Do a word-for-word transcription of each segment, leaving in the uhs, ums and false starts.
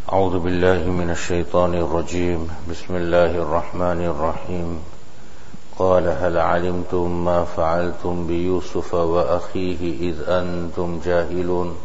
أعوذ بالله من الشيطان الرجيم بسم الله الرحمن الرحيم قال هل علمتم ما فعلتم بيوسف وأخيه إذ أنتم جاهلون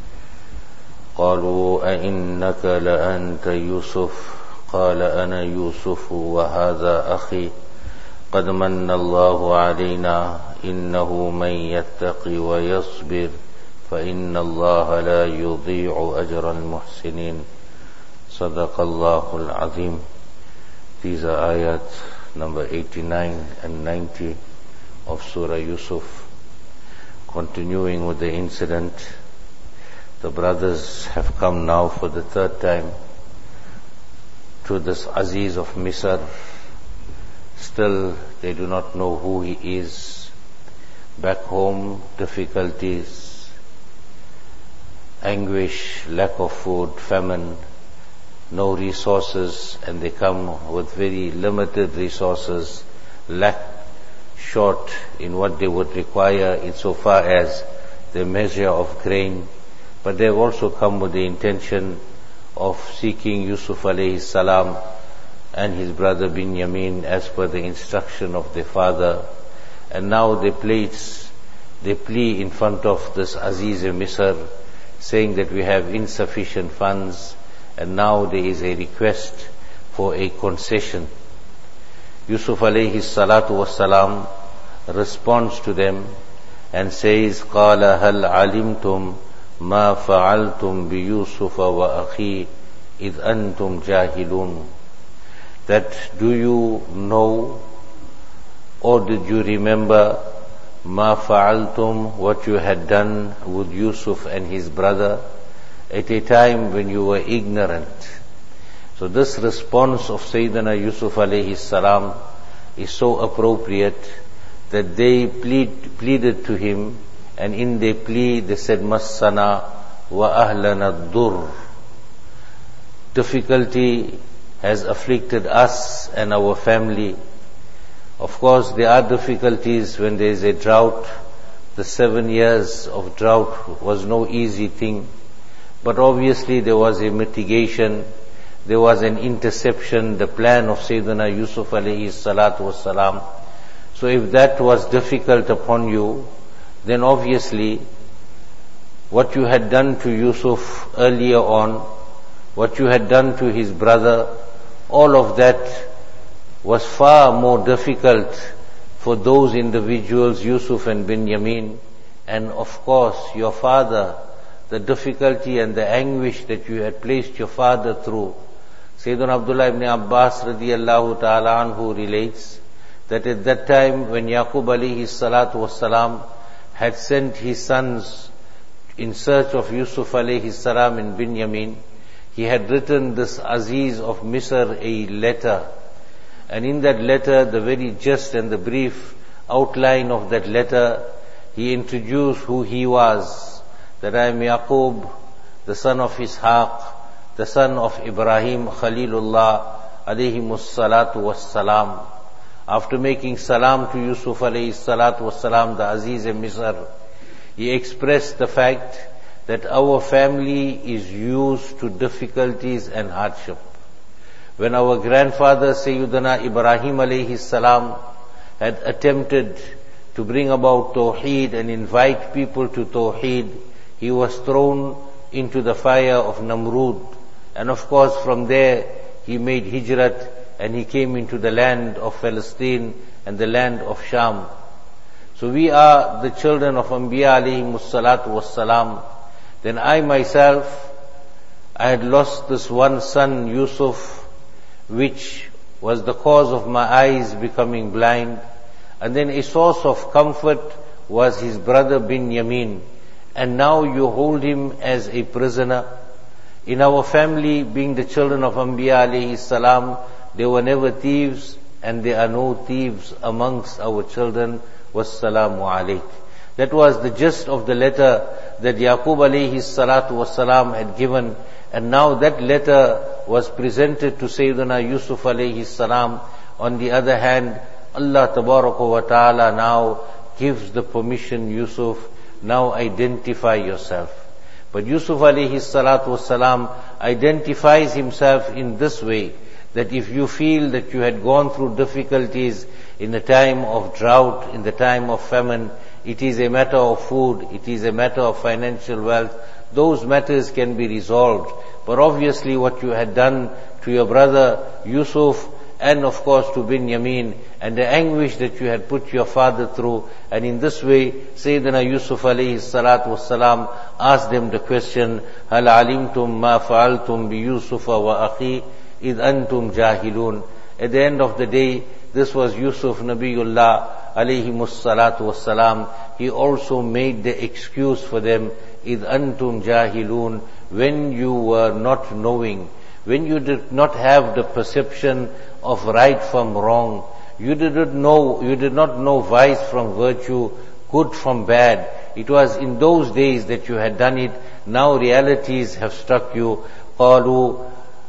قالوا أئنك لأنت يوسف قال أنا يوسف وهذا أخي قد من الله علينا إنه من يتقي ويصبر فإن الله لا يضيع أجر المحسنين صدق الله العظيم. These are ayat number eighty-nine and ninety of Surah Yusuf. Continuing with the incident, the brothers have come now for the third time to this Aziz of Misr. Still, they do not know who he is. Back home, difficulties, anguish, lack of food, famine, no resources, and they come with very limited resources, lack short in what they would require insofar as the measure of grain. But they have also come with the intention of seeking Yusuf alayhi salam and his brother Binyamin as per the instruction of their father. And now they place, they plea in front of this Aziz Misr, saying that we have insufficient funds, and now there is a request for a concession. Yusuf alayhi salatu wassalam responds to them and says, قَالَ هَلْ عَلِمْتُمْ مَا فَعَلْتُمْ بِيُوسُفَ وَأَخِي إِذْ أَنْتُمْ جَاهِلُونَ. That do you know or did you remember مَا فَعَلْتُمْ, what you had done with Yusuf and his brother at a time when you were ignorant. So this response of Sayyidina Yusuf alayhi salam is so appropriate that they plead, pleaded to him, and in their plea they said, Massana wa ahlana dur. Difficulty has afflicted us and our family. Of course, there are difficulties when there is a drought. The seven years of drought was no easy thing. But obviously there was a mitigation, there was an interception, the plan of Sayyidina Yusuf alayhi salatu wassalam. So if that was difficult upon you, then obviously what you had done to Yusuf earlier on, what you had done to his brother, all of that was far more difficult for those individuals, Yusuf and Binyamin, and of course your father, the difficulty and the anguish that you had placed your father through. Sayyidina Abdullah ibn Abbas radiyallahu ta'ala anhu relates that at that time when Yaqub alayhi salatu wassalam had sent his sons in search of Yusuf alayhi salam and Binyamin, he had written this Aziz of Misr a letter. And in that letter, the very gist and the brief outline of that letter, he introduced who he was. That I am Yaqub, the son of Ishaq, the son of Ibrahim Khalilullah alayhimus salatu wassalam. After making salam to Yusuf alayhi salatu wassalam, the Aziz Misr, he expressed the fact that our family is used to difficulties and hardship. When our grandfather Sayyidina Ibrahim alayhi salam had attempted to bring about Tawheed and invite people to Tawheed, he was thrown into the fire of Namrud. And of course from there he made hijrat and he came into the land of Palestine and the land of Sham. So we are the children of Anbiya alayhimus salatu wassalam. Then I myself, I had lost this one son Yusuf, which was the cause of my eyes becoming blind. And then a source of comfort was his brother Binyamin. And now you hold him as a prisoner. In our family, being the children of Anbiya alayhi salam, there were never thieves, and there are no thieves amongst our children. Wassalamu alayk. That was the gist of the letter that Yaqub alayhi salatu wassalam had given. And now that letter was presented to Sayyidina Yusuf alayhi salam. On the other hand, Allah tabaraka wa ta'ala now gives the permission, Yusuf, now identify yourself. But Yusuf alayhi salatu wasalam identifies himself in this way, that if you feel that you had gone through difficulties in the time of drought, in the time of famine, it is a matter of food, it is a matter of financial wealth, those matters can be resolved. But obviously what you had done to your brother Yusuf, and of course to Binyamin, and the anguish that you had put your father through, and in this way Sayyidina Yusuf alayhi salatu wassalam asked them the question, هَلْ عَلِمْتُمْ مَا فَعَلْتُمْ بِيُوسُفَ وَأَخِي إِذْ أَنْتُمْ جَاهِلُونَ. At the end of the day, this was Yusuf Nabiullah alayhi salatu wassalam. He also made the excuse for them, إِذْ أَنْتُمْ جَاهِلُونَ, when you were not knowing, when you did not have the perception of right from wrong, you did not know, you did not know vice from virtue, good from bad. It was in those days that you had done it. Now realities have struck you. قَالُوا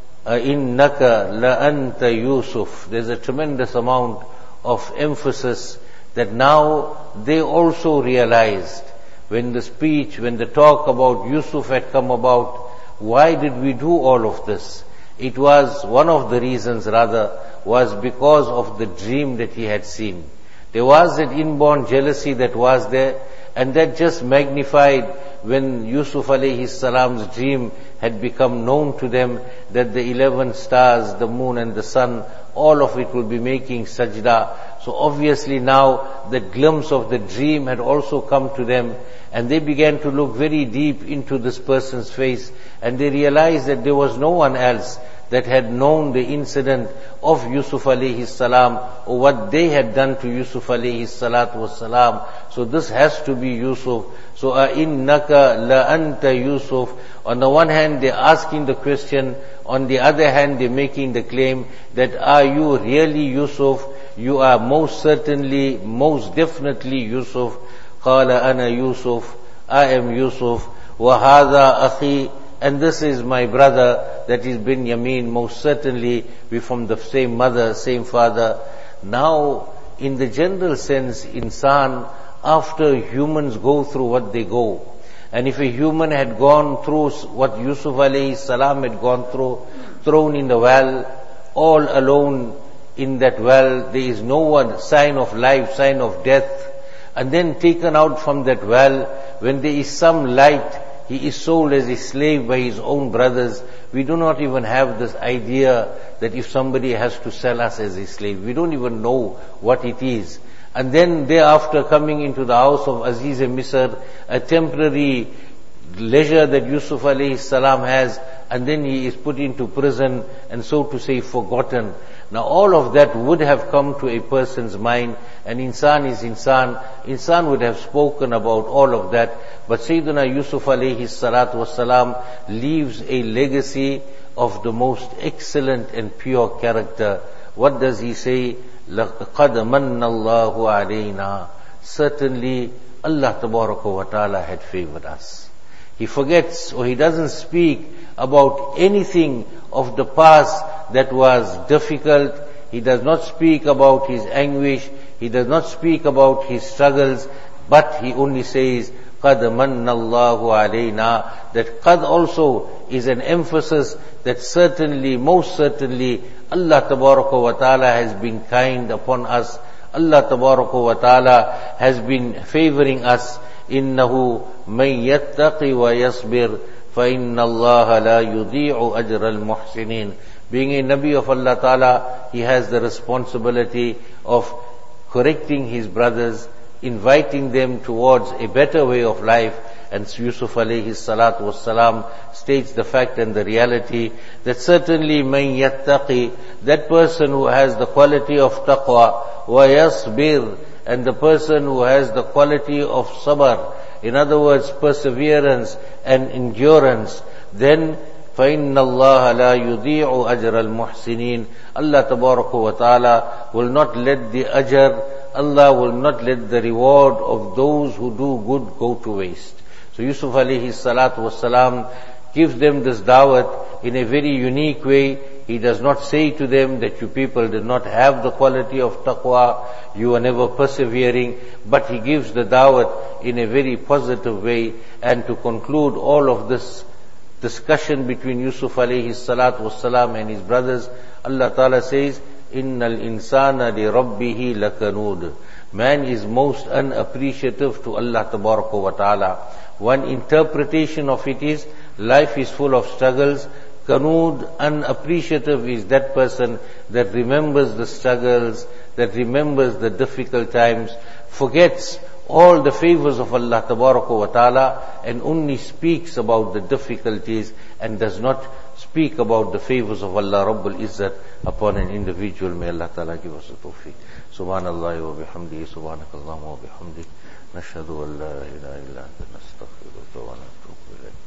إِنَّكَ لَأَنْتَ يُوسُف. There's a tremendous amount of emphasis that now they also realized, when the speech, when the talk about Yusuf had come about, why did we do all of this? It was, one of the reasons rather, was because of the dream that he had seen. There was that inborn jealousy that was there, and that just magnified when Yusuf alayhi salam's dream had become known to them, that the eleven stars, the moon and the sun, all of it will be making sajda. So obviously now the glimpse of the dream had also come to them, and they began to look very deep into this person's face, and they realized that there was no one else that had known the incident of Yusuf alayhi salam, or what they had done to Yusuf alayhi salatu wassalam. So this has to be Yusuf. So أَإِنَّكَ لَأَنْتَ Yusuf. On the one hand they're asking the question, on the other hand they're making the claim that, are you really Yusuf? You are most certainly, most definitely Yusuf. قَالَ أَنَا Yusuf. I am Yusuf. وَهَذَا أَخِي. And this is my brother, that is Binyamin. Most certainly we from the same mother, same father. Now, in the general sense, insan, after humans go through what they go, and if a human had gone through what Yusuf alayhi salam had gone through, thrown in the well, all alone in that well, there is no one, sign of life, sign of death, and then taken out from that well, when there is some light, he is sold as a slave by his own brothers. We do not even have this idea that if somebody has to sell us as a slave, we don't even know what it is. And then thereafter coming into the house of Aziz Misr, a temporary leisure that Yusuf alayhi salam has, and then he is put into prison and so to say forgotten. Now all of that would have come to a person's mind, and insan is insan. Insan would have spoken about all of that. But Sayyidina Yusuf alayhi salatu wasalam leaves a legacy of the most excellent and pure character. What does he say? لَقَدْ مَنَّ اللَّهُ عَلَيْنَا. Certainly Allah Tabaraka wa Ta'ala had favored us. He forgets, or he doesn't speak about anything of the past that was difficult. He does not speak about his anguish. He does not speak about his struggles, but he only says, قَدْ مَنَّ اللَّهُ عَلَيْنَا. That qad also is an emphasis that certainly, most certainly, Allah Tabaraka wa Ta'ala has been kind upon us. Allah Tabaraka wa Ta'ala has been favoring us. إِنَّهُ مَنْ يَتَّقِ وَيَصْبِرْ فَإِنَّ اللَّهَ لَا يُضِيعُ أَجْرَ الْمُحْسِنِينَ. Being a Nabi of Allah Ta'ala, he has the responsibility of correcting his brothers, inviting them towards a better way of life. And Yusuf alayhi salatu wassalam states the fact and the reality that certainly man yattaqi, that person who has the quality of taqwa, wa yasbir, and the person who has the quality of sabr, in other words perseverance and endurance, then فَإِنَّ اللَّهَ لَا يُضِيعُ أَجْرَ الْمُحْسِنِينَ. Allah Tabaraka wa Ta'ala will not let the ajr, Allah will not let the reward of those who do good go to waste. So Yusuf alayhi salatu wasalam gives them this dawat in a very unique way. He does not say to them that you people did not have the quality of taqwa, you are never persevering, but he gives the da'wat in a very positive way. And to conclude all of this discussion between Yusuf alayhi salatu wassalam and his brothers, Allah Ta'ala says, Innal insana li rabbihi lakanud. Man is most unappreciative to Allah Tabaraka wa Ta'ala. One interpretation of it is, life is full of struggles. Kanud, unappreciative, is that person that remembers the struggles, that remembers the difficult times, forgets all the favors of Allah Tabaraka wa Ta'ala, and only speaks about the difficulties and does not speak about the favors of Allah Rabbul Izzat upon an individual. May Allah Ta'ala give us the tawfiq. Subhanallah wa bihamdihi, subhanakallahumma wa bihamdihi, nashhadu an la ilaha illa anta nastaghfiruka wa natubu ilayk.